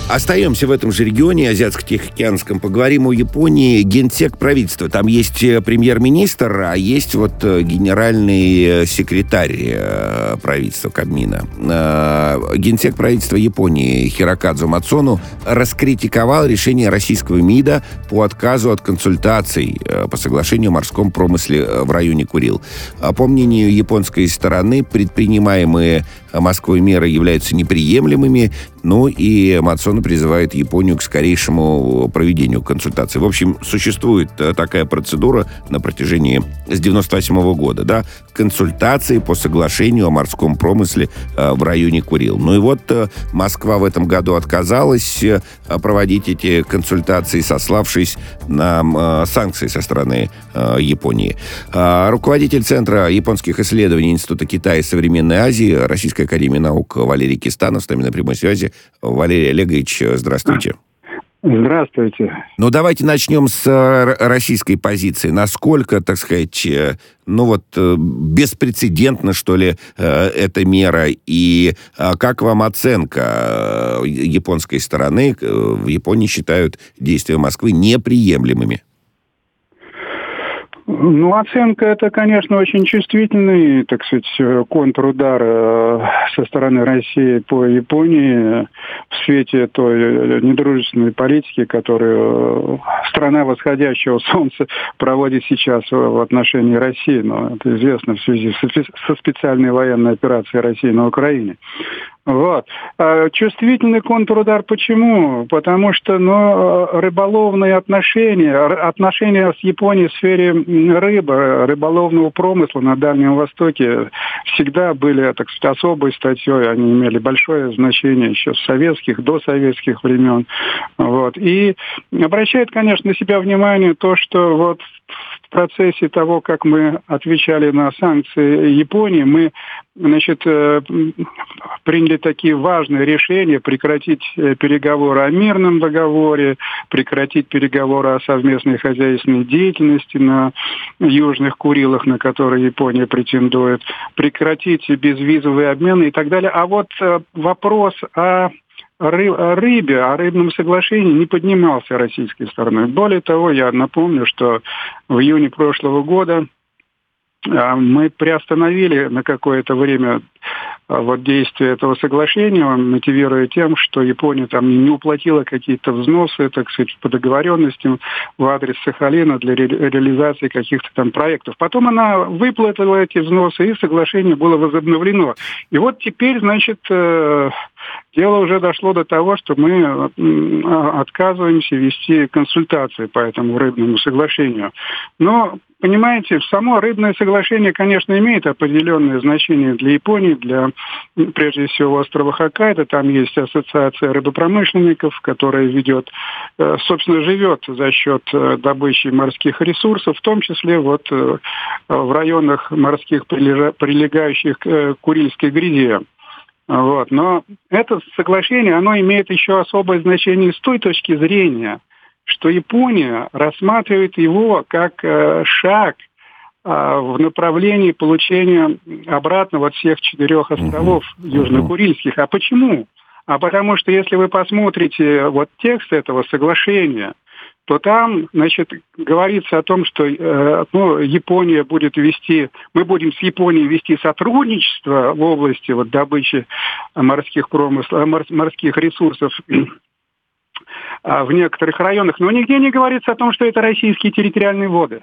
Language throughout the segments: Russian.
Остаемся в этом же регионе, Азиатско-Тихоокеанском. Поговорим о Японии. Генсек правительства. Там есть премьер-министр, а есть вот генеральный секретарь правительства Кабмина. Генсек правительства Японии Хирокадзу Мацону раскритиковал решение российского МИДа по отказу от консультаций по соглашению о морском промысле в районе Курил. По мнению японской стороны, предпринимаемые Москвой меры являются неприемлемыми, ну и Мацону призывает Японию к скорейшему проведению консультаций. В общем, существует такая процедура на протяжении с 98 года, да, консультации по соглашению о морском промысле в районе Курил. Ну и вот Москва в этом году отказалась проводить эти консультации, сославшись на санкции со стороны Японии. Руководитель Центра японских исследований Института Китая и Современной Азии Российской академии наук Валерий Кистанов с нами на прямой связи. Валерий Олегович, здравствуйте. Здравствуйте. Ну, давайте начнем с российской позиции. Насколько, так сказать, беспрецедентна, что ли, эта мера? И как вам оценка японской стороны? В Японии считают действия Москвы неприемлемыми. Ну, оценка это, конечно, очень чувствительный, так сказать, контрудар со стороны России по Японии в свете той недружественной политики, которую страна восходящего солнца проводит сейчас в отношении России. Но это известно в связи со специальной военной операцией России на Украине. Вот. Чувствительный контрудар почему? Потому что рыболовные отношения с Японией в сфере рыболовного промысла на Дальнем Востоке всегда были, так сказать, особой статьей. Они имели большое значение еще с досоветских времен. Вот. И обращает, конечно, на себя внимание то, что вот в процессе того, как мы отвечали на санкции Японии, мы, приняли такие важные решения: прекратить переговоры о мирном договоре, прекратить переговоры о совместной хозяйственной деятельности на Южных Курилах, на которые Япония претендует, прекратить безвизовые обмены и так далее. А вот вопрос о рыбном соглашении не поднимался российской стороной. Более того, я напомню, что в июне прошлого года мы приостановили на какое-то время действие этого соглашения, мотивируя тем, что Япония там не уплатила какие-то взносы, так сказать, по договоренностям в адрес Сахалина для реализации каких-то там проектов. Потом она выплатила эти взносы, и соглашение было возобновлено. И вот теперь, дело уже дошло до того, что мы отказываемся вести консультации по этому рыбному соглашению. Но, понимаете, само рыбное соглашение, конечно, имеет определенное значение для Японии, для, прежде всего, острова Хоккайдо. Там есть ассоциация рыбопромышленников, которая живет за счет добычи морских ресурсов, в том числе в районах морских, прилегающих к Курильской гряде. Вот. Но это соглашение, оно имеет еще особое значение с той точки зрения, что Япония рассматривает его как шаг в направлении получения обратно всех 4 островов Южно-Курильских. А почему? А потому что, если вы посмотрите текст этого соглашения, то там, говорится о том, что Япония будет мы будем с Японией вести сотрудничество в области добычи морских ресурсов в некоторых районах, но нигде не говорится о том, что это российские территориальные воды.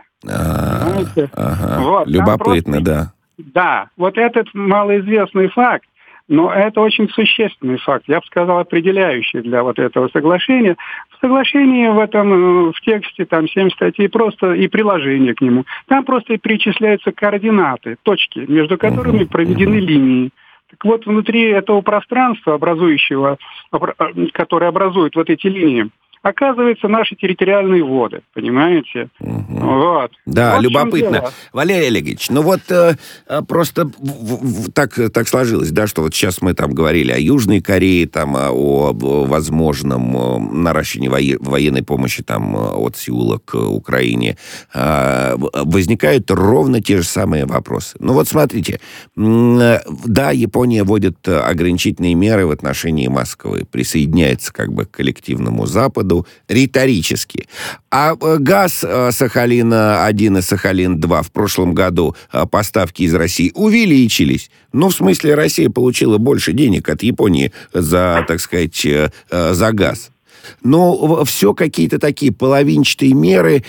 Любопытно, да. Да, этот малоизвестный факт, но это очень существенный факт, я бы сказал, определяющий для этого соглашения. В соглашении в тексте там 7 статей просто и приложение к нему. Там просто и перечисляются координаты, точки, между которыми проведены линии. Так вот, внутри этого пространства, которое образует эти линии, оказывается, наши территориальные воды, понимаете? Угу. Вот. Да, вот любопытно. Валерий Олегович, ну вот просто так сложилось, да, что вот сейчас мы там говорили о Южной Корее, там о возможном наращивании военной помощи там от Сеула к Украине. Возникают ровно те же самые вопросы. Ну вот смотрите, да, Япония вводит ограничительные меры в отношении Москвы, присоединяется как бы к коллективному Западу, риторически. А газ Сахалин-1 и Сахалин-2 в прошлом году поставки из России увеличились. Ну, в смысле, Россия получила больше денег от Японии за, так сказать, за газ. Но все какие-то такие половинчатые меры,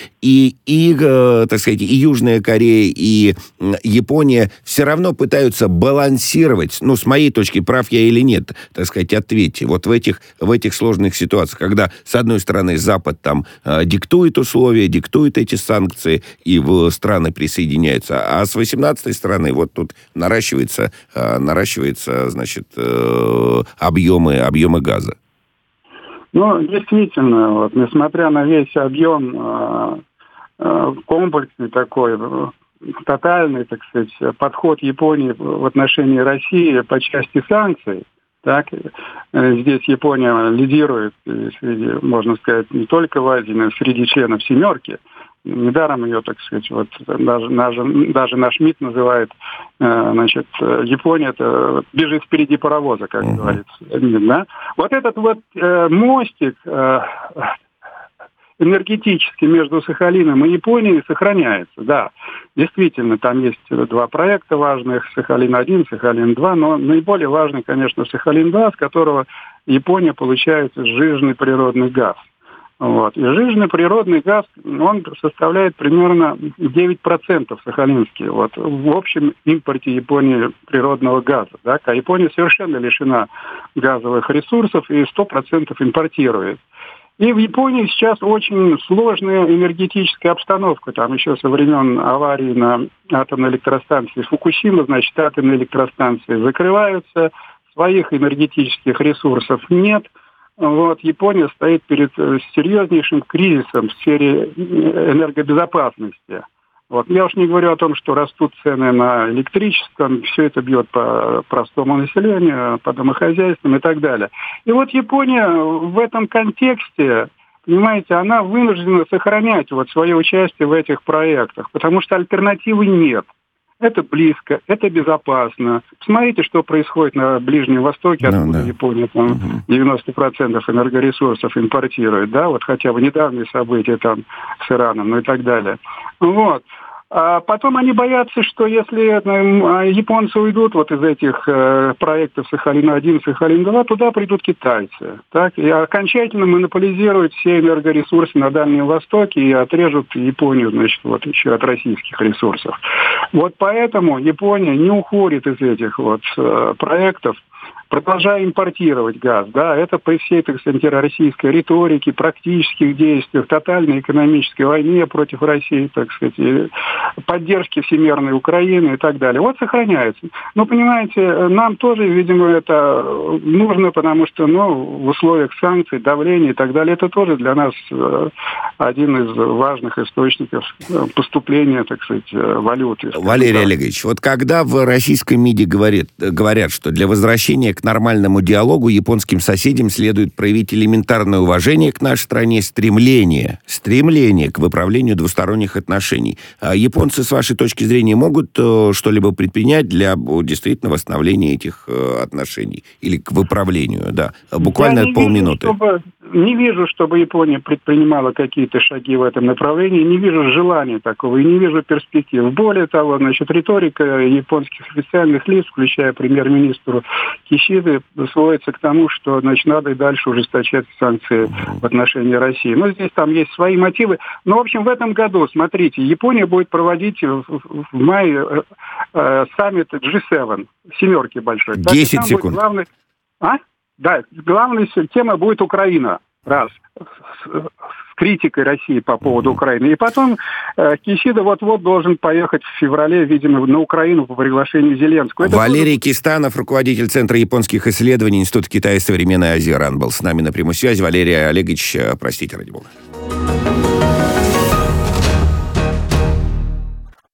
так сказать, и Южная Корея, и Япония все равно пытаются балансировать, ну, с моей точки, прав я или нет, так сказать, ответьте, вот в этих сложных ситуациях, когда, с одной стороны, Запад там диктует условия, диктует эти санкции, и страны присоединяются, а с 18-й стороны вот тут наращивается, значит, объемы газа. Ну, действительно, вот, несмотря на весь объем комплексный такой, тотальный, так сказать, подход Японии в отношении России по части санкций, так, здесь Япония лидирует, среди, можно сказать, не только в Азии, но и среди членов «семерки». Недаром ее, так сказать, вот даже наш МИД называет, значит, Япония это бежит впереди паровоза, как говорится. Да? Вот этот вот мостик энергетический между Сахалином и Японией сохраняется, да. Действительно, там есть два проекта важных, Сахалин-1, Сахалин-2, но наиболее важный, конечно, Сахалин-2, с которого Япония получает сжиженный природный газ. Вот. И сжиженный природный газ, он составляет примерно 9% сахалинский, вот, в общем импорте Японии природного газа. Да? А Япония совершенно лишена газовых ресурсов и 100% импортирует. И в Японии сейчас очень сложная энергетическая обстановка. Там еще со времен аварии на атомной электростанции Фукусима, значит, атомные электростанции закрываются, своих энергетических ресурсов нет. Вот, Япония стоит перед серьезнейшим кризисом в сфере энергобезопасности. Вот. Я уж не говорю о том, что растут цены на электричество, все это бьет по простому населению, по домохозяйствам и так далее. И вот Япония в этом контексте, понимаете, она вынуждена сохранять вот свое участие в этих проектах, потому что альтернативы нет. Это близко, это безопасно. Посмотрите, что происходит на Ближнем Востоке, откуда Япония там 90% энергоресурсов импортирует, да, вот хотя бы недавние события там с Ираном, ну и так далее. Вот. А потом они боятся, что если японцы уйдут вот из этих проектов Сахалин-1, Сахалин-2, туда придут китайцы. Так? И окончательно монополизируют все энергоресурсы на Дальнем Востоке и отрежут Японию, значит, вот еще от российских ресурсов. Вот поэтому Япония не уходит из этих вот проектов, продолжая импортировать газ, да, это при всей, так сказать, антироссийской риторике, практических действиях, тотальной экономической войне против России, так сказать, и поддержке всемирной Украины и так далее. Вот сохраняется. Но, понимаете, нам тоже, видимо, это нужно, потому что, в условиях санкций, давления и так далее, это тоже для нас один из важных источников поступления, так сказать, валюты. Валерий Олегович, вот когда в российском МИДе говорят, что для возвращения к нормальному диалогу японским соседям следует проявить элементарное уважение к нашей стране, стремление к выправлению двусторонних отношений. А японцы, с вашей точки зрения, могут что-либо предпринять для действительно восстановления этих отношений? Или к выправлению, да? Буквально полминуты. Не вижу, чтобы Япония предпринимала какие-то шаги в этом направлении. Не вижу желания такого и не вижу перспектив. Более того, значит, риторика японских официальных лиц, включая премьер-министра Кисиды, сводится к тому, что, значит, надо и дальше ужесточать санкции в отношении России. Но здесь там есть свои мотивы. Но, в общем, в этом году, смотрите, Япония будет проводить в мае саммит G7, семерки большой. 10 секунд. Да, главная тема будет Украина. Раз. критикой России по поводу Украины. И потом Кисида вот-вот должен поехать в феврале, видимо, на Украину по приглашению Зеленского. Валерий Кистанов, руководитель Центра японских исследований Института Китая и современной Азии РАН, был с нами на прямой связи. Валерий Олегович, простите, ради бога.